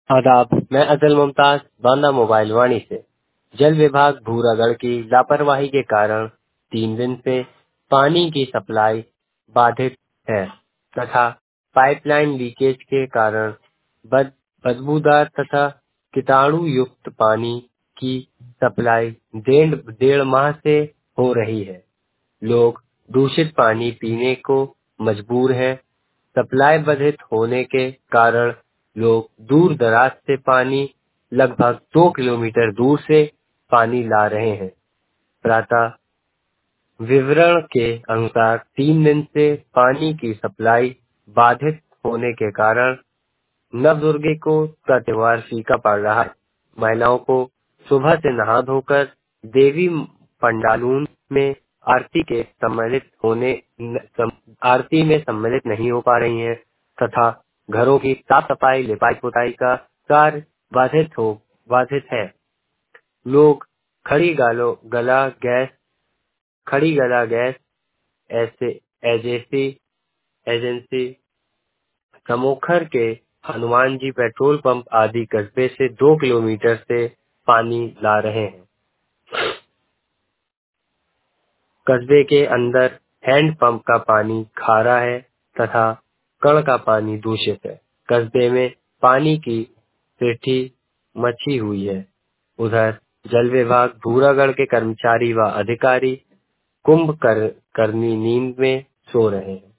आदाब, मैं अजल मुमताज बांदा मोबाइल वाणी से। जल विभाग भूरागढ़ की लापरवाही के कारण 3 दिन से पानी की सप्लाई बाधित है तथा पाइपलाइन लीकेज के कारण बदबूदार तथा कीटाणु युक्त पानी की सप्लाई डेढ़ डेढ़ माह से हो रही है। लोग दूषित पानी पीने को मजबूर हैं। सप्लाई बाधित होने के कारण लोग दूर दराज से पानी लगभग 2 किलोमीटर दूर से पानी ला रहे हैं। प्रातः विवरण के अनुसार 3 दिन से पानी की सप्लाई बाधित होने के कारण नवदुर्गे को का त्योहार फीका पड़ रहा है। महिलाओं को सुबह से नहा धोकर देवी पंडालों में आरती में सम्मिलित नहीं हो पा रही हैं तथा घरों की साफ सफाई लिपाई पुताई का कार्य बाधित है। लोग खड़ी गला गैस ऐसे एजेंसी समोखर के हनुमान जी पेट्रोल पंप आदि कस्बे से 2 किलोमीटर से पानी ला रहे हैं। कस्बे के अंदर हैंडपंप का पानी खारा है तथा कण का पानी दूषित है। कस्बे में पानी की सेठी मची हुई है। उधर जल विभाग भूरागढ़ के कर्मचारी व अधिकारी कुंभकर्णी नींद में सो रहे हैं।